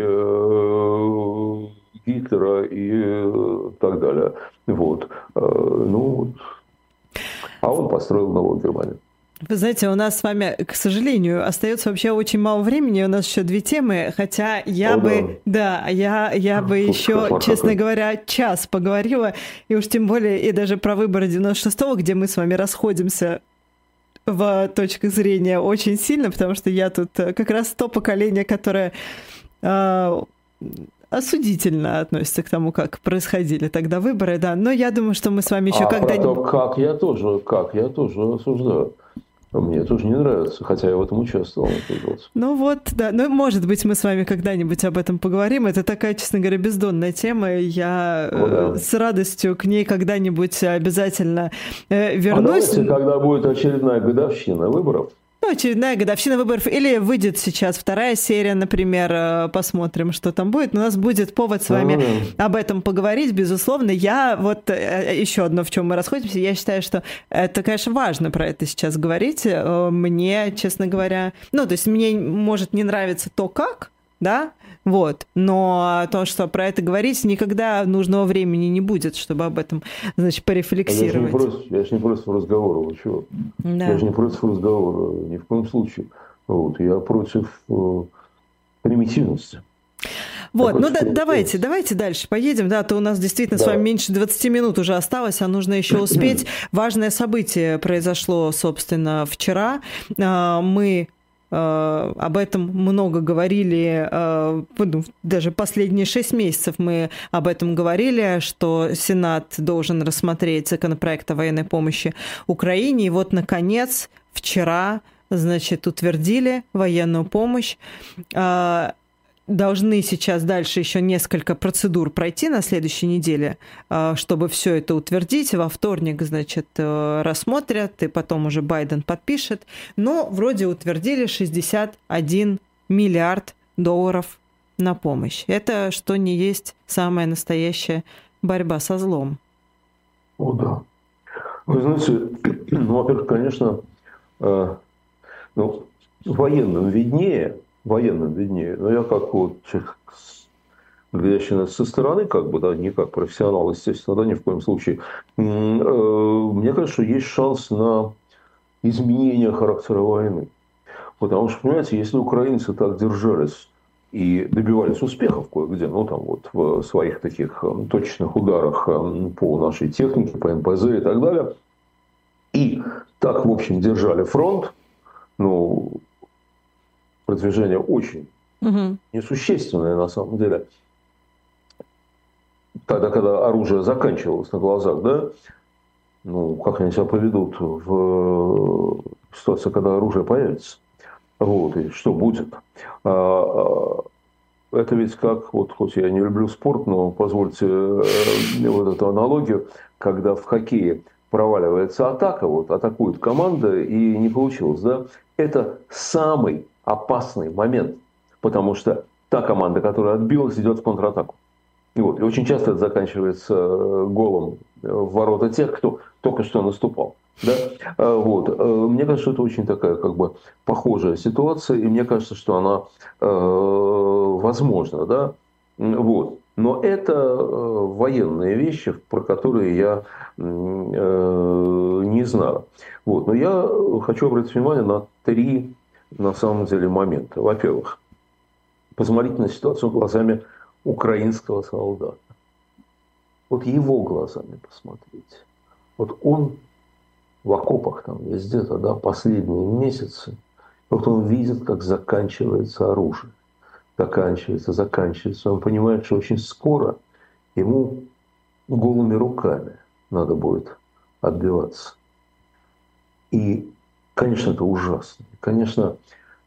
Speaker 3: Гитлера и так далее. Вот. Ну, а он построил новую Германию.
Speaker 2: Вы знаете, у нас с вами, к сожалению, остается вообще очень мало времени. У нас еще 2 темы, хотя я бы еще, честно говоря, час поговорила, и уж тем более и даже про выборы 96-го, где мы с вами расходимся в точках зрения очень сильно, потому что я тут как раз то поколение, которое осудительно относится к тому, как происходили тогда выборы, да. Но я думаю, что мы с вами еще когда-нибудь...
Speaker 3: Как я тоже осуждаю. Мне тоже не нравится, хотя я в этом участвовал.
Speaker 2: Ну вот, да. Ну, может быть, мы с вами когда-нибудь об этом поговорим. Это такая, честно говоря, бездонная тема. Я с радостью к ней когда-нибудь обязательно вернусь.
Speaker 3: А давайте, когда будет очередная годовщина выборов.
Speaker 2: Ну, очередная годовщина выборов. Или выйдет сейчас 2-я серия, например, посмотрим, что там будет. У нас будет повод с вами об этом поговорить, безусловно. Я вот еще одно, в чем мы расходимся, я считаю, что это, конечно, важно про это сейчас говорить. Мне, честно говоря, ну, то есть мне может не нравиться то, как, да, вот, но то, что про это говорить, никогда нужного времени не будет, чтобы об этом, значит, порефлексировать.
Speaker 3: Я же не против разговора, вы чего? Да. Я же не против разговора, ни в коем случае. Вот, я против примитивности.
Speaker 2: Вот, ну давайте дальше поедем. Да, то у нас действительно с вами меньше 20 минут уже осталось, а нужно еще успеть. Важное событие произошло, собственно, вчера. Мы об этом много говорили, даже последние 6 месяцев мы об этом говорили, что Сенат должен рассмотреть законопроект о военной помощи Украине. И вот, наконец, вчера, значит, утвердили военную помощь. Должны сейчас дальше еще несколько процедур пройти на следующей неделе, чтобы все это утвердить. Во вторник, значит, рассмотрят, и потом уже Байден подпишет. Но вроде утвердили 61 миллиард долларов на помощь. Это, что не есть, самая настоящая борьба со злом.
Speaker 3: О, да. Вы знаете, во-первых, конечно, военным виднее, но я как вот человек глядящий на это со стороны, как бы, да, не как профессионал, естественно, да, ни в коем случае, мне кажется, что есть шанс на изменение характера войны. Потому что, понимаете, если украинцы так держались и добивались успехов кое-где, ну, там вот в своих таких точечных ударах по нашей технике, по НПЗ и так далее, и так, в общем, держали фронт, ну, продвижение очень несущественное на самом деле. Тогда, когда оружие заканчивалось на глазах, да, ну, как они себя поведут в ситуации, когда оружие появится? Вот, и что будет? Это ведь как, вот хоть я не люблю спорт, но позвольте вот эту аналогию, когда в хоккее проваливается атака, вот атакует команда и не получилось, да? Это самый опасный момент, потому что та команда, которая отбилась, идет в контратаку. И очень часто это заканчивается голом в ворота тех, кто только что наступал. Да? Мне кажется, что это очень такая как бы похожая ситуация, и мне кажется, что она возможна. Да? Но это военные вещи, про которые я не знаю. Но я хочу обратить внимание на 3, на самом деле, момента. Во-первых, посмотрите на ситуацию глазами украинского солдата. Вот его глазами посмотрите. Вот он в окопах там везде-то, да, последние месяцы, вот он видит, как заканчивается оружие. Заканчивается. Он понимает, что очень скоро ему голыми руками надо будет отбиваться. И, конечно, это ужасно. Конечно,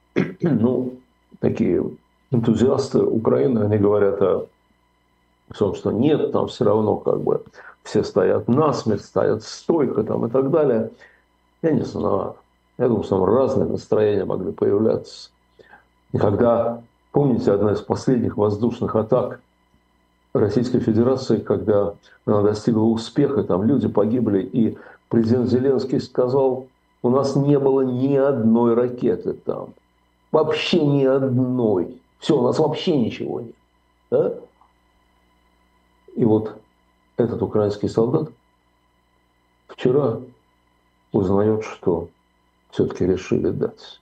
Speaker 3: такие энтузиасты Украины, они говорят о том, что нет, там все равно как бы все стоят насмерть, стоят стойко там и так далее. Я не знаю. Я думаю, что там разные настроения могли появляться. И когда, помните, одна из последних воздушных атак Российской Федерации, когда она достигла успеха, там люди погибли, и президент Зеленский сказал, у нас не было ни одной ракеты там. Вообще ни одной. Все, у нас вообще ничего нет. Да? И вот этот украинский солдат вчера узнает, что все-таки решили дать.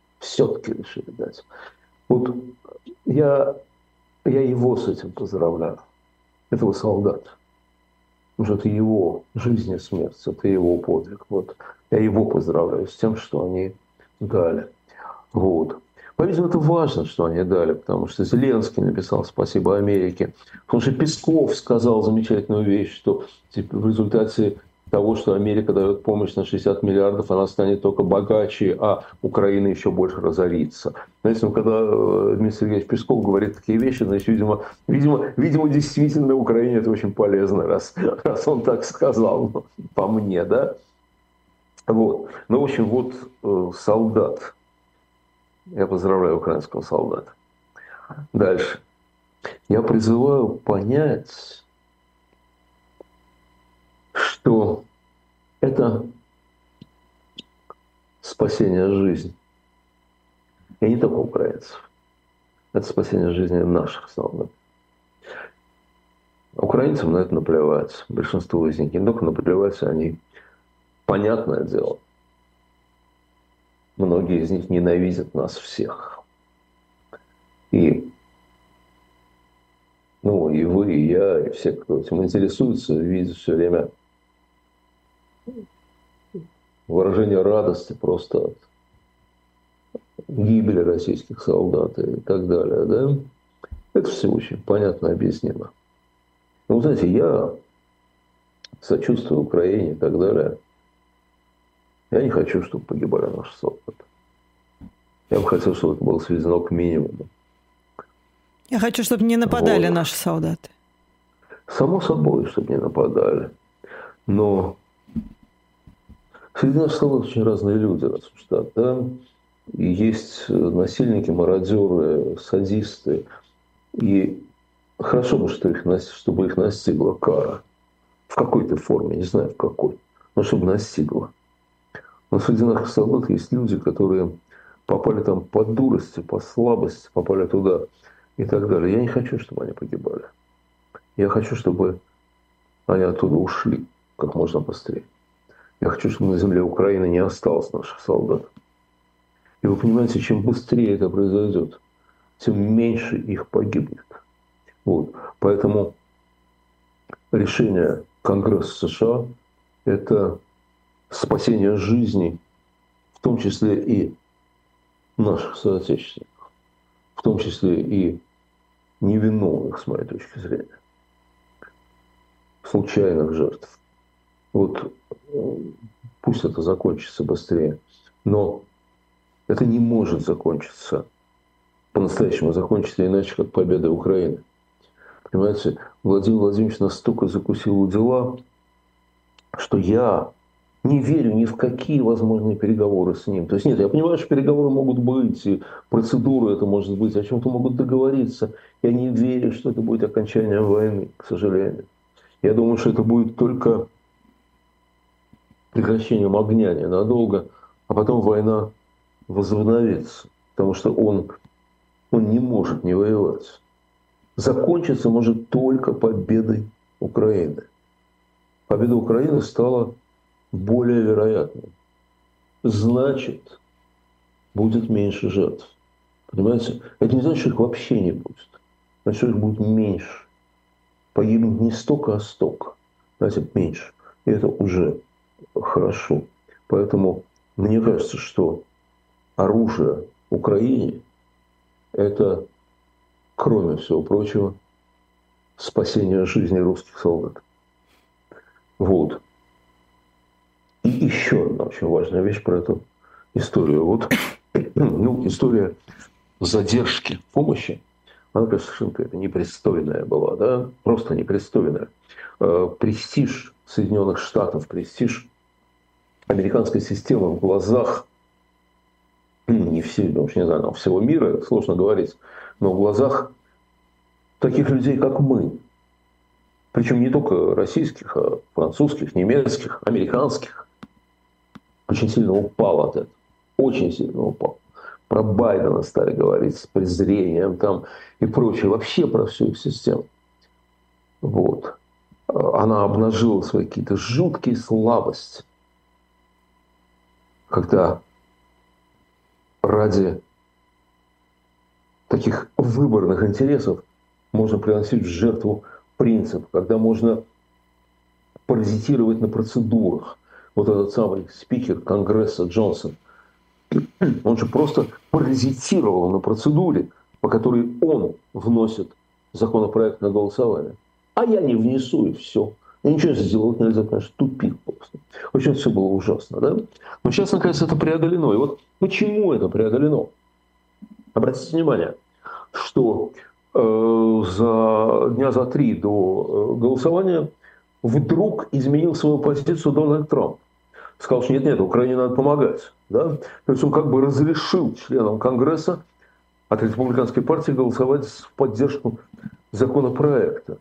Speaker 3: Вот я его с этим поздравляю. Этого солдата. Потому что это его жизнь и смерть, это его подвиг. Я его поздравляю с тем, что они дали. По-видимому, это важно, что они дали, потому что Зеленский написал «Спасибо Америке». Потому что Песков сказал замечательную вещь, что в результате того, что Америка дает помощь на 60 миллиардов, она станет только богаче, а Украина еще больше разорится. Знаете, когда Дмитрий Сергеевич Песков говорит такие вещи, значит, видимо, действительно Украине это очень полезно, раз он так сказал, по мне, да? В общем, солдат. Я поздравляю украинского солдата. Дальше. Я призываю понять, что это спасение жизни. И не только украинцев. Это спасение жизни наших солдат. Украинцам на это наплевать. Большинство из них не только наплевать, они, понятное дело, многие из них ненавидят нас всех. И вы, и я, и все, кто этим интересуется, видят все время выражение радости просто от гибели российских солдат и так далее. Да? Это все очень понятно объяснимо. Но, знаете, я сочувствую Украине и так далее. Я не хочу, чтобы погибали наши солдаты. Я бы хотел, чтобы это было сведено к минимуму.
Speaker 2: Я хочу, чтобы не нападали наши солдаты.
Speaker 3: Само собой, чтобы не нападали. Но среди наших солдат очень разные люди, раз уж так, да? И есть насильники, мародеры, садисты. И хорошо бы, чтобы их настигла кара. В какой-то форме, не знаю в какой, но чтобы настигла. Но среди наших солдат есть люди, которые попали там по дурости, по слабости, попали туда и так далее. Я не хочу, чтобы они погибали. Я хочу, чтобы они оттуда ушли как можно быстрее. Я хочу, чтобы на земле Украины не осталось наших солдат. И вы понимаете, чем быстрее это произойдет, тем меньше их погибнет. Вот. Поэтому решение Конгресса США – это спасение жизней, в том числе и наших соотечественников, в том числе и невиновных, с моей точки зрения, случайных жертв. Вот пусть это закончится быстрее, но это не может закончиться, по-настоящему закончиться иначе, как победой Украины. Понимаете, Владимир Владимирович настолько закусил у дела, что я не верю ни в какие возможные переговоры с ним. То есть нет, я понимаю, что переговоры могут быть, и процедуры это может быть, о чем-то могут договориться. Я не верю, что это будет окончание войны, к сожалению. Я думаю, что это будет только прекращением огня ненадолго, а потом война возобновится, потому что он не может не воевать. Закончиться может только победой Украины. Победа Украины стала более вероятной. Значит, будет меньше жертв. Понимаете? Это не значит, что их вообще не будет. Значит, что их будет меньше. Погибнет не столько, а столько. Знаете, меньше. И это уже хорошо. Поэтому мне кажется, что оружие Украине – это, кроме всего прочего, спасение жизни русских солдат. Вот. И еще одна очень важная вещь про эту историю. Вот, история задержки помощи, она, конечно, совершенно какая-то непристойная была, да, просто непристойная. Престиж Соединенных Штатов, престиж американской системы в глазах не всего, не знаю, всего мира, сложно говорить, но в глазах таких людей, как мы, причем не только российских, а французских, немецких, американских, очень сильно упал от этого. Очень сильно упал. Про Байдена стали говорить с презрением там и прочее. Вообще про всю их систему. Вот. Она обнажила свои какие-то жуткие слабости. Когда ради таких выборных интересов можно приносить в жертву принцип, когда можно паразитировать на процедурах. Вот этот самый спикер Конгресса Джонсон, он же просто паразитировал на процедуре, по которой он вносит законопроект на голосование. А я не внесу, и все. И ничего сделать нельзя, конечно, тупик просто. Очень все было ужасно, да? Но сейчас, наконец, это преодолено. И вот почему это преодолено? Обратите внимание, что дня за 3 до голосования вдруг изменил свою позицию Дональд Трамп. Сказал, что нет, Украине надо помогать. Да? То есть он как бы разрешил членам Конгресса от республиканской партии голосовать в поддержку законопроекта.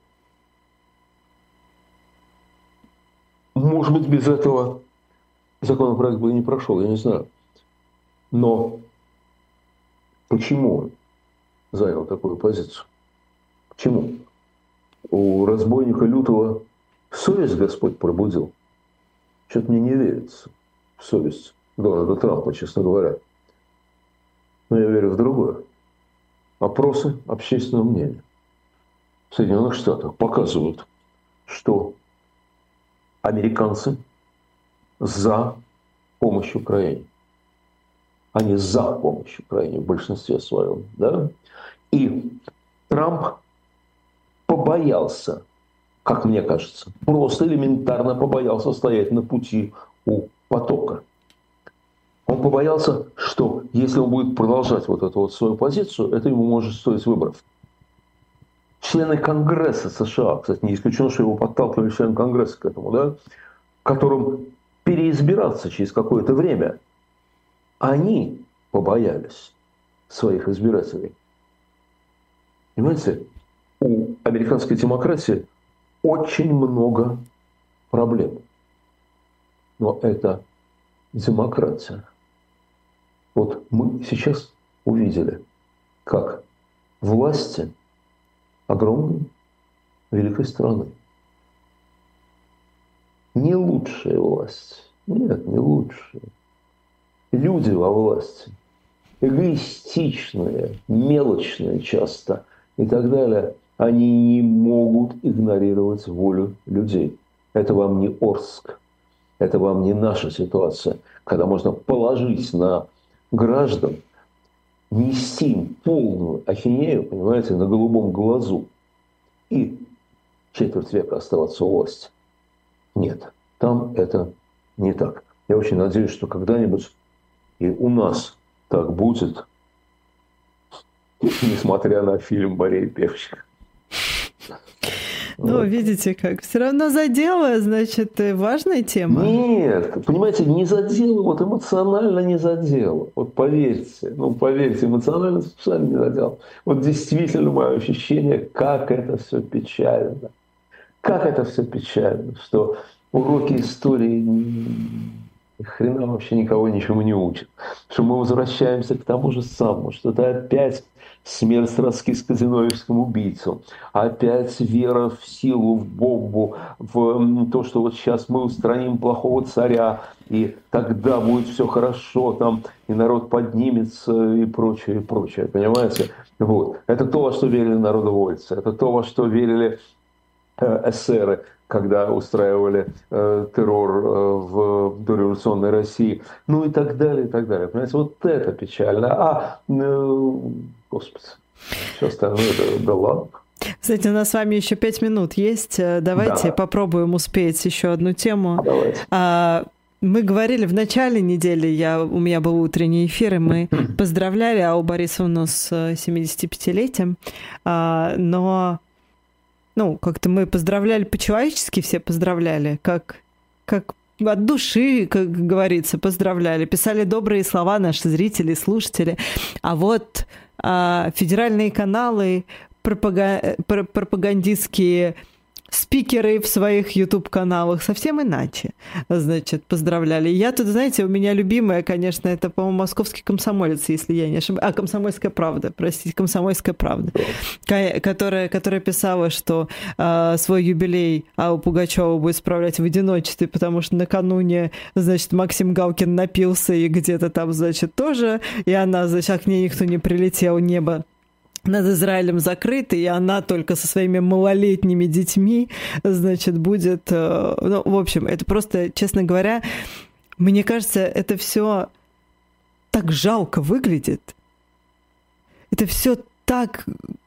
Speaker 3: Может быть, без этого законопроект бы и не прошел, я не знаю. Но почему он занял такую позицию? Почему? У разбойника лютого совесть Господь пробудил. Что-то мне не верится в совесть Дональда Трампа, честно говоря. Но я верю в другое. Опросы общественного мнения в Соединенных Штатах показывают, что американцы за помощь Украине. Они за помощь Украине в большинстве своем. Да? И Трамп побоялся, как мне кажется, просто элементарно побоялся стоять на пути у потока. Он побоялся, что если он будет продолжать вот эту вот свою позицию, это ему может стоить выборов. Члены Конгресса США, кстати, не исключено, что его подталкивали члены Конгресса к этому, да, которым переизбираться через какое-то время, они побоялись своих избирателей. Понимаете, у американской демократии очень много проблем. Но это демократия. Вот мы сейчас увидели, как власти огромной, великой страны. Не лучшая власть. Нет, не лучшая. Люди во власти. Эгоистичные, мелочные часто и так далее. Они не могут игнорировать волю людей. Это вам не Орск. Это вам не наша ситуация, когда можно положить на граждан, нести им полную ахинею, понимаете, на голубом глазу и четверть века оставаться у власти. Нет, там это не так. Я очень надеюсь, что когда-нибудь и у нас так будет, несмотря на фильм «Борей Певчик».
Speaker 2: Ну, видите как, все равно задело, значит, важная тема.
Speaker 3: Нет, понимаете, не задело, вот эмоционально не задело. Вот поверьте, эмоционально специально не задело. Вот действительно мое ощущение, как это все печально. Как это все печально, что уроки истории ни хрена вообще никого ничему не учат. Что мы возвращаемся к тому же самому, что это опять смерть с казиноевским убийцам, опять вера в силу, в бомбу, в то, что вот сейчас мы устраним плохого царя, и тогда будет все хорошо, там, и народ поднимется, и прочее, понимаете? Вот. Это то, во что верили народовольцы, это то, во что верили эсеры, когда устраивали террор в дореволюционной России, ну и так далее, и так далее. Понимаете, вот это печально. Господи, все остальное, да ладно.
Speaker 2: Кстати, у нас с вами еще 5 минут есть. Давайте попробуем успеть еще одну тему.
Speaker 3: Давайте.
Speaker 2: Мы говорили в начале недели, у меня был утренний эфир, и мы поздравляли Аллу Борисовну с 75-летием, но как-то мы поздравляли по-человечески, все поздравляли, как от души, как говорится, поздравляли, писали добрые слова наши зрители, слушатели. А вот федеральные каналы, пропагандистские спикеры в своих YouTube-каналах совсем иначе, значит, поздравляли. Я тут, знаете, у меня любимая, конечно, это, по-моему, «Московский комсомолец», если я не ошибаюсь. «Комсомольская правда», простите, «Комсомольская правда», которая писала, что свой юбилей Алла Пугачева будет справлять в одиночестве, потому что накануне, значит, Максим Галкин напился и где-то там, значит, тоже, и она, значит, к ней никто не прилетел, небо над Израилем закрыто, и она только со своими малолетними детьми, значит, будет... в общем, это просто, честно говоря, мне кажется, это все так жалко выглядит. Это все так...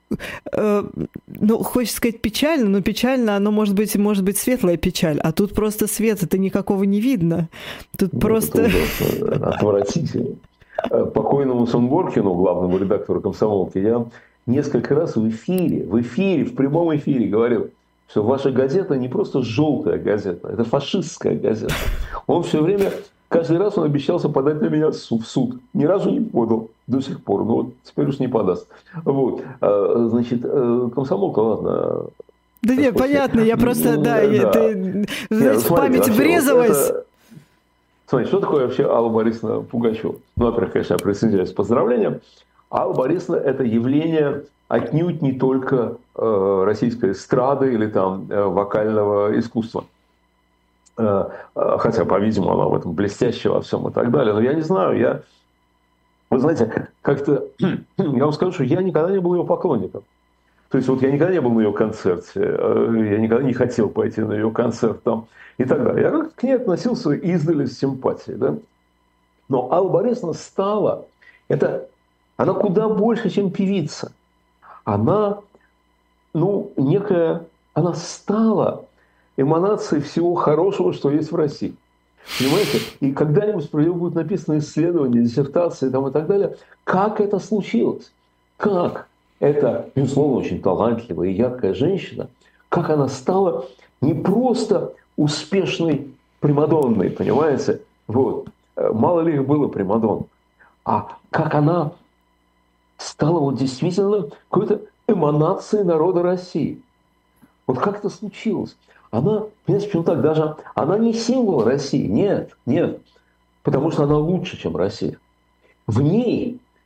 Speaker 2: хочется сказать печально, но печально, оно может быть светлая печаль, а тут просто света-то никакого не видно. Тут просто...
Speaker 3: Отвратительно. Покойному Сунгоркину, главному редактору «Комсомолки», я несколько раз в прямом эфире говорил, что ваша газета не просто желтая газета, это фашистская газета. Он все время, каждый раз он обещался подать на меня в суд. Ни разу не подал до сих пор. Но вот теперь уж не подаст. Вот. Значит, «Комсомолка», ладно.
Speaker 2: Да нет, понятно, я просто, в память врезалась.
Speaker 3: Смотрите, что такое вообще Алла Борисовна Пугачева? Во-первых, конечно, я присоединяюсь к поздравлениям. Алла Борисовна – это явление отнюдь не только российской эстрады или там вокального искусства. Хотя, по-видимому, она в этом блестящая во всем и так далее. Но я не знаю, вы знаете, как-то, я вам скажу, что я никогда не был ее поклонником. То есть, вот я никогда не был на ее концерте, я никогда не хотел пойти на ее концерт там и так далее. Я как-то к ней относился издали с симпатией, да. Но Алла Борисовна стала, она куда больше, чем певица. Она, она стала эманацией всего хорошего, что есть в России. Понимаете? И когда-нибудь про нее будут написаны исследования, диссертации там, и так далее. Как это случилось? Как эта, безусловно, очень талантливая и яркая женщина, как она стала не просто успешной примадонной, понимаете? Вот. Мало ли их было примадон. А как она стала вот действительно какой-то эманацией народа России. Вот как это случилось? Она, понимаете, почему так? Даже она не символ России. Нет. Потому что она лучше, чем Россия. В ней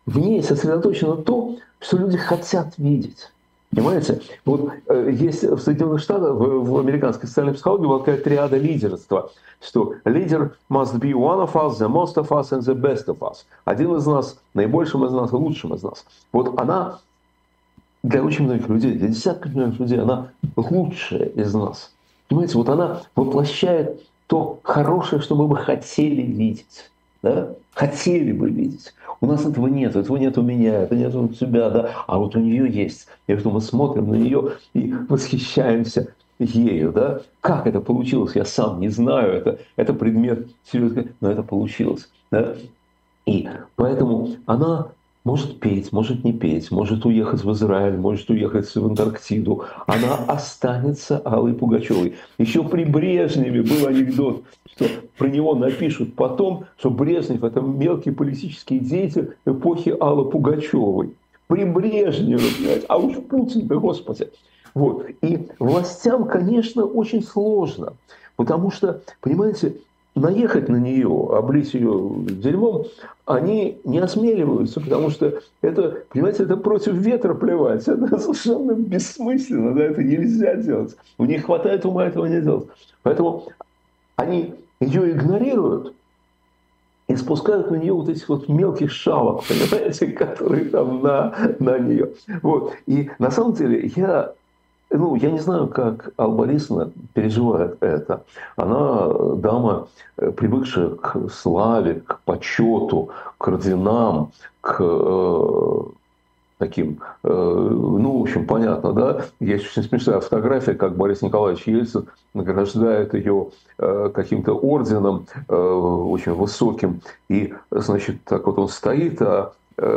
Speaker 3: в ней сосредоточено то, что люди хотят видеть. Понимаете? Вот есть в Соединенных Штатах, в американской социальной психологии была такая триада лидерства, что лидер must be one of us, the most of us and the best of us. Один из нас, наибольшим из нас и лучшим из нас. Вот она для очень многих людей, для десятков миллионов людей, она лучшая из нас. Понимаете, вот она воплощает то хорошее, что мы бы хотели видеть. Да? Хотели бы видеть. У нас этого нет у меня, это нет у тебя, да, а вот у нее есть. И что мы смотрим на нее и восхищаемся ею, да. Как это получилось, я сам не знаю, это предмет серьезный, но это получилось, да. И поэтому она может петь, может не петь, может уехать в Израиль, может уехать в Антарктиду. Она останется Аллой Пугачевой. Еще при Брежневе был анекдот, что про него напишут потом, что Брежнев – это мелкий политический деятель эпохи Аллы Пугачевой. При Брежневе, понимаете, а уж Путин, да господи. Вот. И властям, конечно, очень сложно, потому что, понимаете, наехать на нее, облить ее дерьмом, они не осмеливаются, потому что это, понимаете, это против ветра плевать, это совершенно бессмысленно, да, это нельзя делать. У них хватает ума этого не делать. Поэтому они ее игнорируют и спускают на нее вот этих вот мелких шавок, понимаете, которые там на нее. Вот. И на самом деле я не знаю, как Алла Борисовна переживает это. Она дама, привыкшая к славе, к почету, к орденам, к таким, в общем, понятно, да? Есть очень смешная фотография, как Борис Николаевич Ельцин награждает ее каким-то орденом очень высоким. И, значит, так вот он стоит, а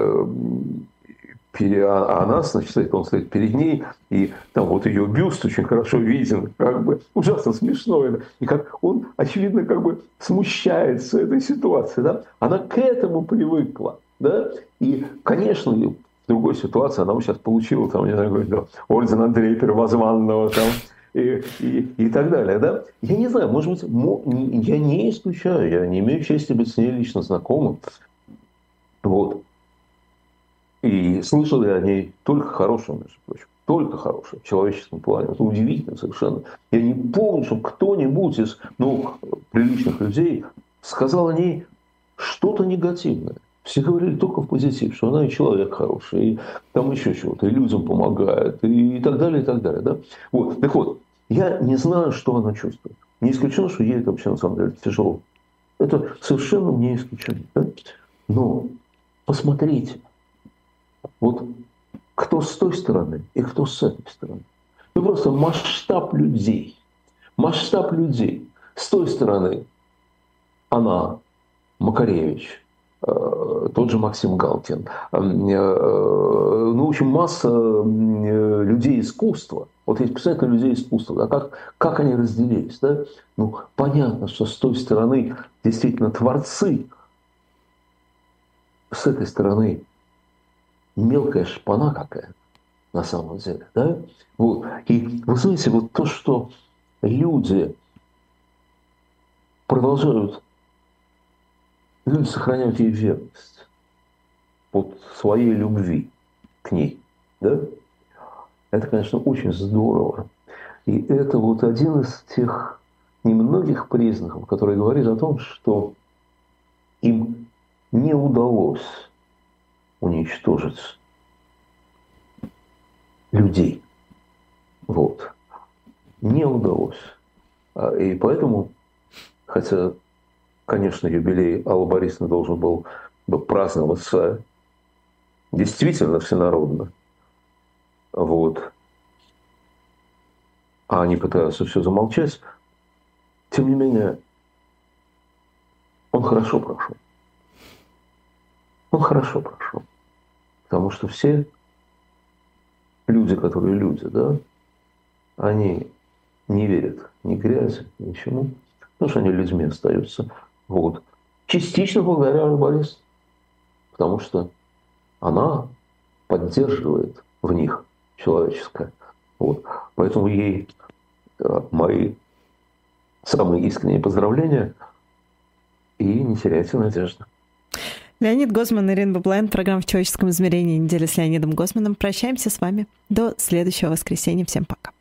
Speaker 3: она, значит, он стоит перед ней, и там вот ее бюст очень хорошо виден, как бы ужасно смешно. И как он, очевидно, как бы смущается этой ситуации. Да? Она к этому привыкла. Да? И, конечно, в другой ситуации она бы сейчас получила там, не знаю, орден Андрея Первозванного там, и так далее. Да? Я не знаю, может быть, я не исключаю, я не имею чести быть с ней лично знакомым. Вот. И слышал я о ней только хорошее, между прочим. Только хорошее в человеческом плане. Это удивительно совершенно. Я не помню, чтобы кто-нибудь из приличных людей сказал о ней что-то негативное. Все говорили только в позитив, что она и человек хороший, и там еще чего-то, и людям помогает, и так далее, и так далее. Да? Вот. Так вот, я не знаю, что она чувствует. Не исключено, что ей это вообще на самом деле тяжело. Это совершенно не исключено. Да? Но посмотрите. Вот кто с той стороны и кто с этой стороны. Ну просто масштаб людей. Масштаб людей. С той стороны она, Макаревич, тот же Максим Галкин. В общем, масса людей искусства. Вот есть представители людей искусства. Да, как они разделились? Да? Понятно, что с той стороны действительно творцы. С этой стороны мелкая шпана какая на самом деле, да? Вот. И вы знаете, вот то, что люди сохраняют ей верность от своей любви к ней, да? Это, конечно, очень здорово. И это вот один из тех немногих признаков, который говорит о том, что им не удалось уничтожить людей. Вот. Не удалось. И поэтому, хотя, конечно, юбилей Аллы Борисовны должен был бы праздноваться действительно всенародно, вот, а они пытаются все замолчать, тем не менее, он хорошо прошел. Он хорошо прошел. Потому что все люди, которые люди, да, они не верят ни грязи, ничему, потому что они людьми остаются. Вот. Частично благодаря Алле Борисовне, потому что она поддерживает в них человеческое. Вот. Поэтому ей мои самые искренние поздравления и не теряйте надежды.
Speaker 2: Леонид Гозман, Ирина Баблайн, программа «В человеческом измерении. Неделя с Леонидом Гозманом». Прощаемся с вами до следующего воскресенья. Всем пока.